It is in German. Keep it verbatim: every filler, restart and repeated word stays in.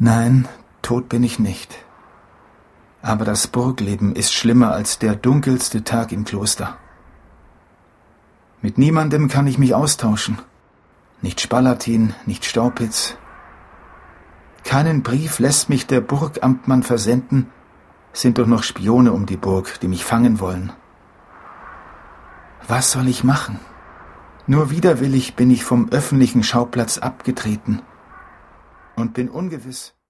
Nein, tot bin ich nicht. Aber das Burgleben ist schlimmer als der dunkelste Tag im Kloster. Mit niemandem kann ich mich austauschen. Nicht Spalatin, nicht Staupitz. Keinen Brief lässt mich der Burgamtmann versenden, sind doch noch Spione um die Burg, die mich fangen wollen. Was soll ich machen? Nur widerwillig bin ich vom öffentlichen Schauplatz abgetreten und bin ungewiss.